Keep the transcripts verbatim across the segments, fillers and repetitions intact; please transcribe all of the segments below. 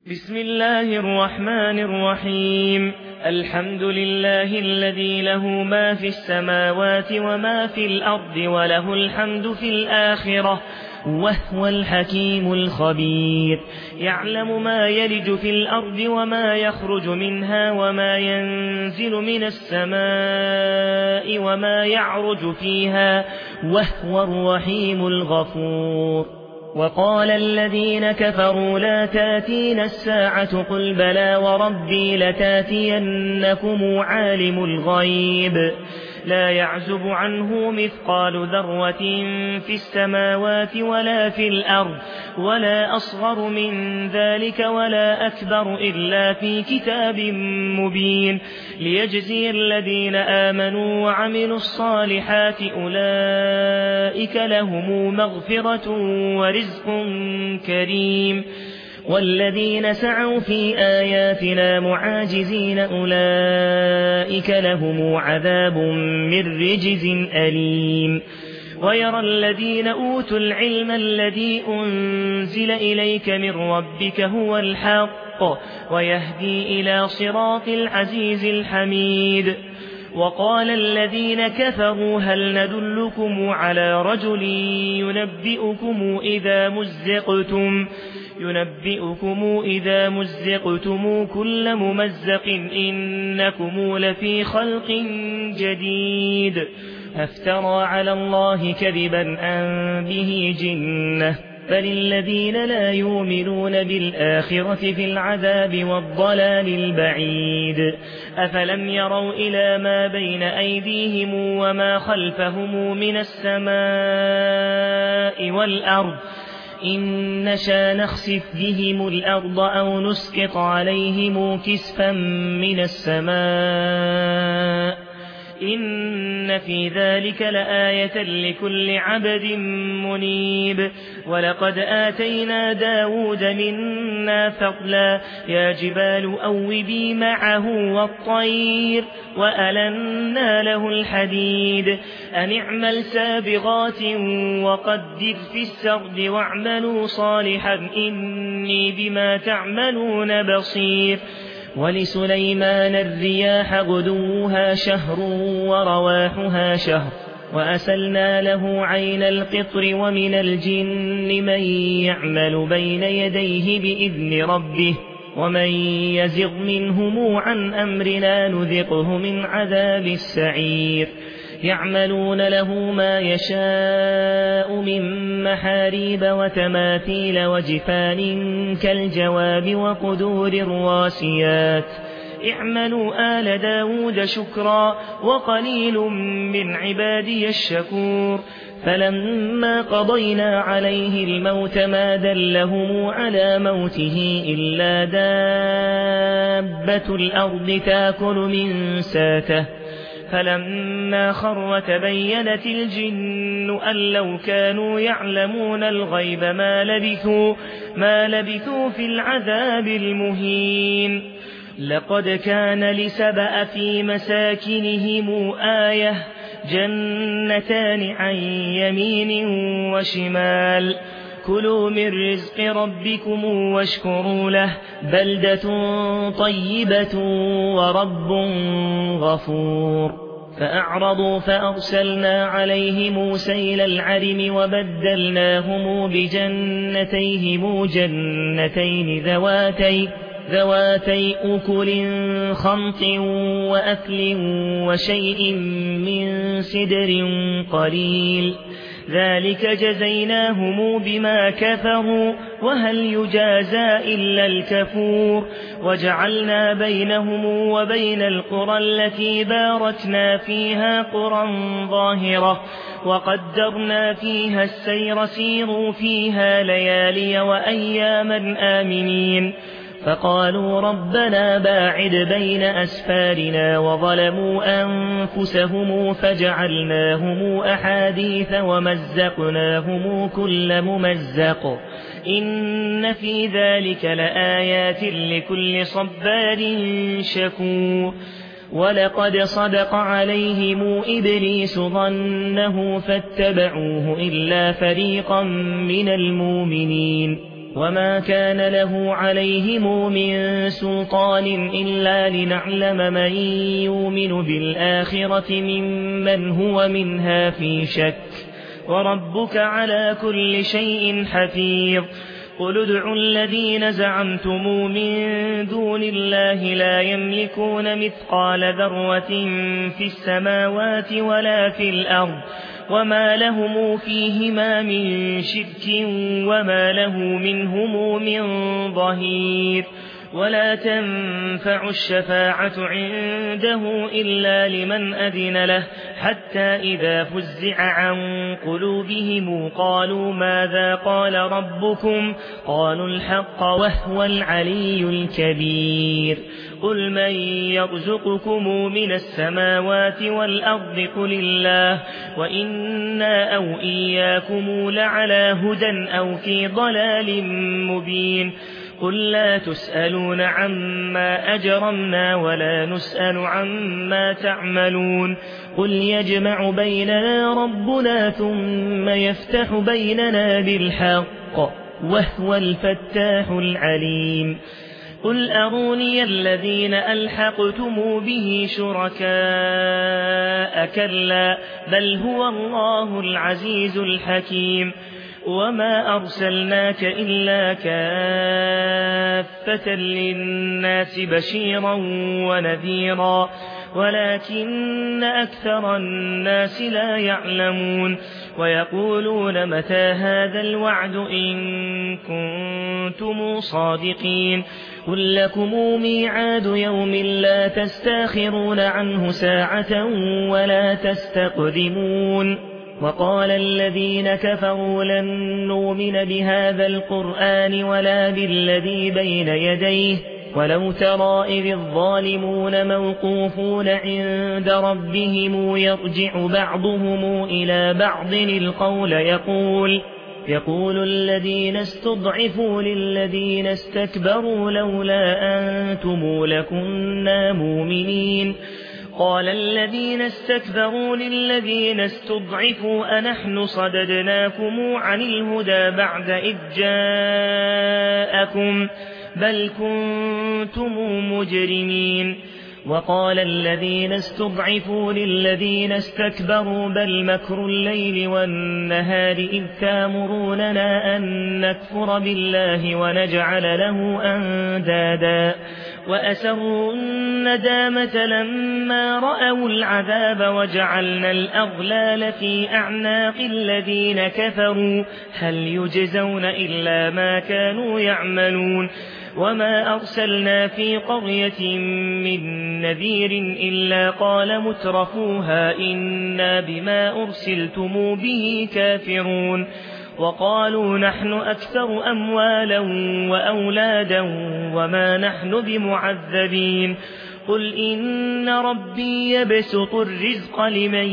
بسم الله الرحمن الرحيم. الحمد لله الذي له ما في السماوات وما في الأرض وله الحمد في الآخرة وهو الحكيم الخبير. يعلم ما يلج في الأرض وما يخرج منها وما ينزل من السماء وما يعرج فيها وهو الرحيم الغفور. وقال الذين كفروا لا تاتين الساعة قل بلى وربي لتاتينكم عالم الغيب لا يعزب عنه مثقال ذرة في السماوات ولا في الأرض ولا أصغر من ذلك ولا أكبر إلا في كتاب مبين ليجزي الذين آمنوا وعملوا الصالحات أولئك لهم مغفرة ورزق كريم. والذين سعوا في آياتنا معاجزين أولئك لهم عذاب من رجز أليم. ويرى الذين أوتوا العلم الذي أنزل إليك من ربك هو الحق ويهدي إلى صراط العزيز الحميد. وقال الذين كفروا هل ندلكم على رجل ينبئكم إذا مزقتم ينبئكم إذا مزقتم كل ممزق إنكم لفي خلق جديد أفترى على الله كذبا أم به جنة بل الذين لا يؤمنون بالآخرة في العذاب والضلال البعيد. أفلم يروا إلى ما بين أيديهم وما خلفهم من السماء والأرض إن نشأ نخسف بهم الأرض أو نسقط عليهم كسفا من السماء إن في ذلك لآية لكل عبد منيب. ولقد آتينا داود منا فضلا يا جبال أوبي معه والطير وألنا له الحديد أن اعمل سابغات وقدر في السرد واعملوا صالحا إني بما تعملون بصير. ولسليمان الرياح غدوها شهر ورواحها شهر وأسلنا له عين القطر ومن الجن من يعمل بين يديه بإذن ربه ومن يزغ منهم عن أمرنا نذقه من عذاب السعير. يعملون له ما يشاء من محاريب وتماثيل وجفان كالجواب وقدور الراسيات اعملوا آل داود شكرا وقليل من عبادي الشكور. فلما قضينا عليه الموت ما دلهم على موته إلا دابة الأرض تاكل من ساته فلما خر تبينت الجن أن لو كانوا يعلمون الغيب ما لبثوا, ما لبثوا في العذاب المهين. لقد كان لسبأ في مساكنهم آية جنتان عن يمين وشمال كلوا من رزق ربكم واشكروا له بلدة طيبة ورب غفور. فأعرضوا فأرسلنا عليهم سيل العرم وبدلناهم بجنتيهم جنتين ذواتي ذواتي أكل خمط وأكل وشيء من سدر قليل ذلك جزيناهم بما كفروا وهل يجازى إلا الكفور. وجعلنا بينهم وبين القرى التي باركنا فيها قرى ظاهرة وقدرنا فيها السير سيروا فيها ليالي وأياما آمنين. فقالوا ربنا باعد بين أسفارنا وظلموا أنفسهم فجعلناهم أحاديث ومزقناهم كل ممزق إن في ذلك لآيات لكل صبار شكور. ولقد صدق عليهم إبليس ظنه فاتبعوه إلا فريقا من المؤمنين وما كان له عليهم من سلطان إلا لنعلم من يؤمن بالآخرة ممن هو منها في شك وربك على كل شيء حفيظ قل ادعوا الذين زعمتم من دون الله لا يملكون مثقال ذرة في السماوات ولا في الأرض وما لهم فيهما من شرك وما له منهم من ظهير ولا تنفع الشفاعة عنده إلا لمن أذن له حتى إذا فزع عن قلوبهم قالوا ماذا قال ربكم قالوا الحق وهو العلي الكبير قل من يرزقكم من السماوات والأرض قل الله وإنا أو إياكم لعلى هدى أو في ضلال مبين قل لا تسألون عما أجرمنا ولا نسأل عما تعملون قل يجمع بيننا ربنا ثم يفتح بيننا بالحق وهو الفتاح العليم قل أروني الذين ألحقتم به شركاء كلا بل هو الله العزيز الحكيم وما أرسلناك إلا كافة للناس بشيرا ونذيرا ولكن أكثر الناس لا يعلمون ويقولون متى هذا الوعد إن كنتم صادقين قل لكم ميعاد يوم لا تستاخرون عنه ساعة ولا تستقدمون وقال الذين كفروا لن نؤمن بهذا القرآن ولا بالذي بين يديه ولو ترى إذ الظالمون موقوفون عند ربهم يرجع بعضهم إلى بعض القول يقول يقول الذين استضعفوا للذين استكبروا لولا أنتم لكنا مؤمنين قال الذين استكبروا للذين استضعفوا أنحن صددناكم عن الهدى بعد إذ جاءكم بل كنتم مجرمين وقال الذين استضعفوا للذين استكبروا بل مكر الليل والنهار إذ تامروننا أن نكفر بالله ونجعل له أندادا وأسروا الندامة لما رأوا العذاب وجعلنا الأغلال في أعناق الذين كفروا هل يجزون إلا ما كانوا يعملون وما أرسلنا في قرية من نذير إلا قال مترفوها إنا بما أرسلتم به كافرون وقالوا نحن أكثر أموالا وأولادا وما نحن بمعذبين قل إن ربي يبسط الرزق لمن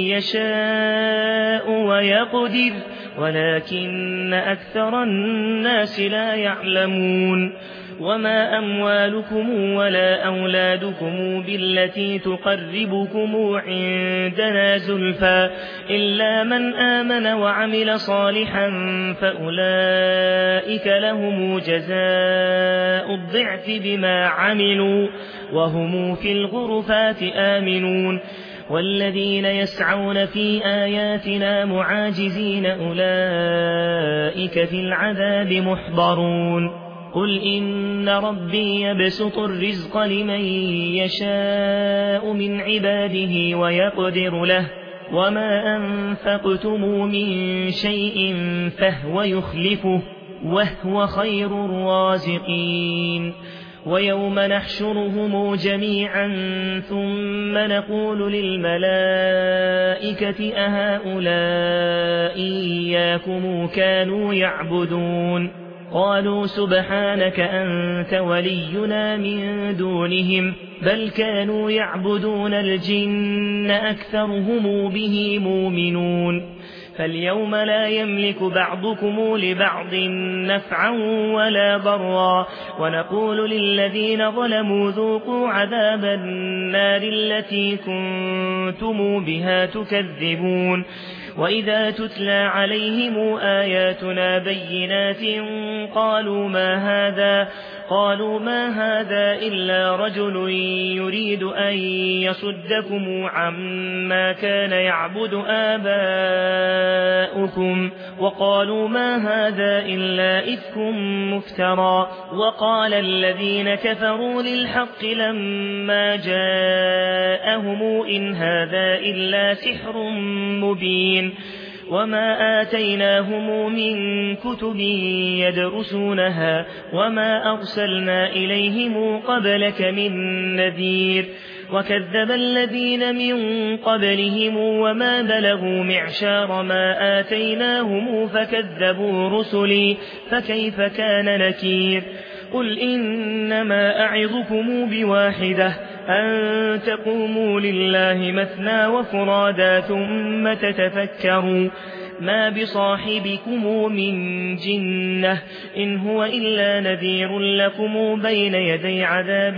يشاء ويقدر ولكن أكثر الناس لا يعلمون وما أموالكم ولا أولادكم بالتي تقربكم عندنا زلفى إلا من آمن وعمل صالحا فأولئك لهم جزاء الضعف بما عملوا وهم في الغرفات آمنون والذين يسعون في آياتنا معاجزين أولئك في العذاب محضرون قل إن ربي يبسط الرزق لمن يشاء من عباده ويقدر له وما أنفقتم من شيء فهو يخلفه وهو خير الرازقين ويوم نحشرهم جميعا ثم نقول للملائكة أهؤلاء إياكم كانوا يعبدون قالوا سبحانك أنت ولينا من دونهم بل كانوا يعبدون الجن أكثرهم به مؤمنون فاليوم لا يملك بعضكم لبعض نفعا ولا ضرا ونقول للذين ظلموا ذوقوا عذاب النار التي كنتم بها تكذبون وإذا تتلى عليهم آياتنا بينات قالوا ما هذا قالوا ما هذا إلا رجل يريد أن يصدكم عما كان يعبد آباؤكم وقالوا ما هذا إلا إفك مفترى وقال الذين كفروا للحق لما جاءهم إن هذا إلا سحر مبين وما آتيناهم من كتب يدرسونها وما أرسلنا إليهم قبلك من نذير وكذب الذين من قبلهم وما بلغوا معشار ما آتيناهم فكذبوا رسلي فكيف كان نكير قل إنما أعظكم بواحدة أن تقوموا لله مثنى وفرادا ثم تتفكروا ما بصاحبكم من جنة إن هو إلا نذير لكم بين يدي عذاب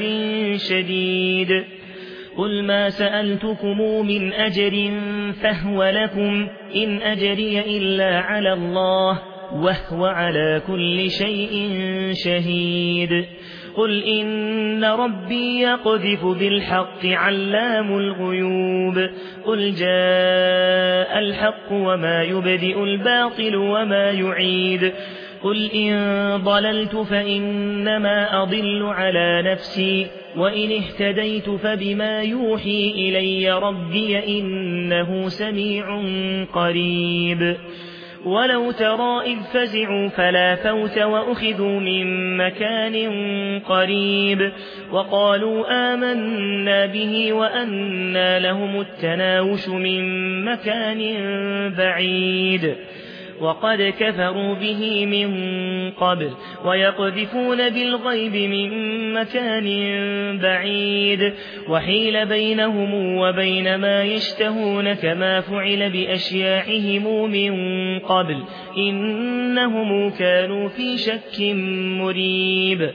شديد قل ما سألتكم من أجر فهو لكم إن أجري إلا على الله وهو على كل شيء شهيد قل إن ربي يقذف بالحق علام الغيوب قل جاء الحق وما يبدئ الباطل وما يعيد قل إن ضللت فإنما أضل على نفسي وإن اهتديت فبما يوحي إلي ربي إنه سميع قريب ولو ترى إذ فزعوا فلا فوت وأخذوا من مكان قريب وقالوا آمنا به وأنى لهم التناوش من مكان بعيد وقد كفروا به من قبل ويقذفون بالغيب من مكان بعيد وحيل بينهم وبين ما يشتهون كما فعل بأشياعهم من قبل إنهم كانوا في شك مريب